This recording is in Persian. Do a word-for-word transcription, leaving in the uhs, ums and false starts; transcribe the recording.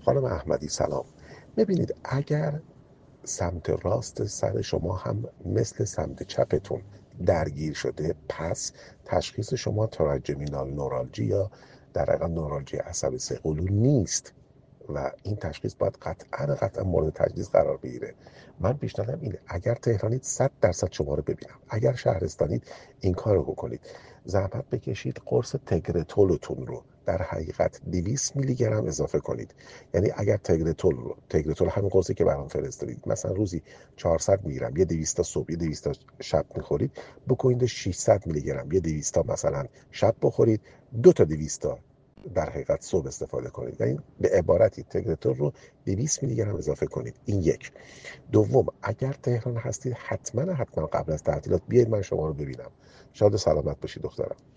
خانم احمدی سلام. ببینید اگر سمت راست سر شما هم مثل سمت چپتون درگیر شده، پس تشخیص شما تراجمینال نورالژی یا در واقع نورالژی عصب سه قلو نیست و این تشخیص باید قطعا قطعا مورد تجویز قرار بگیره. من پیشنهادم اینه اگر تهرانید صد درصد شما رو ببینم، اگر شهرستانید این کار رو بکنید، زحمت بکشید قرص تگرتولتون رو در حقیقت دویست میلی گرم اضافه کنید. یعنی اگر تگرتول رو تگرتول همین قرصی که برام فرستادید مثلا روزی چهارصد میلی گرم یه دویست تا صبح یه دویست تا شب میخورید، بکنید ششصد میلی گرم یه دویست تا مثلا شب بخورید، دو تا دویست تا در حقیقت صبح استفاده کنید. یعنی به عبارتی تگرتول رو دویست میلی گرم اضافه کنید. این یک. دوم، اگر تهران هستید حتما حتما قبل از تعطیلات بیاید من شما رو ببینم. شاد و سلامت باشید دخترم.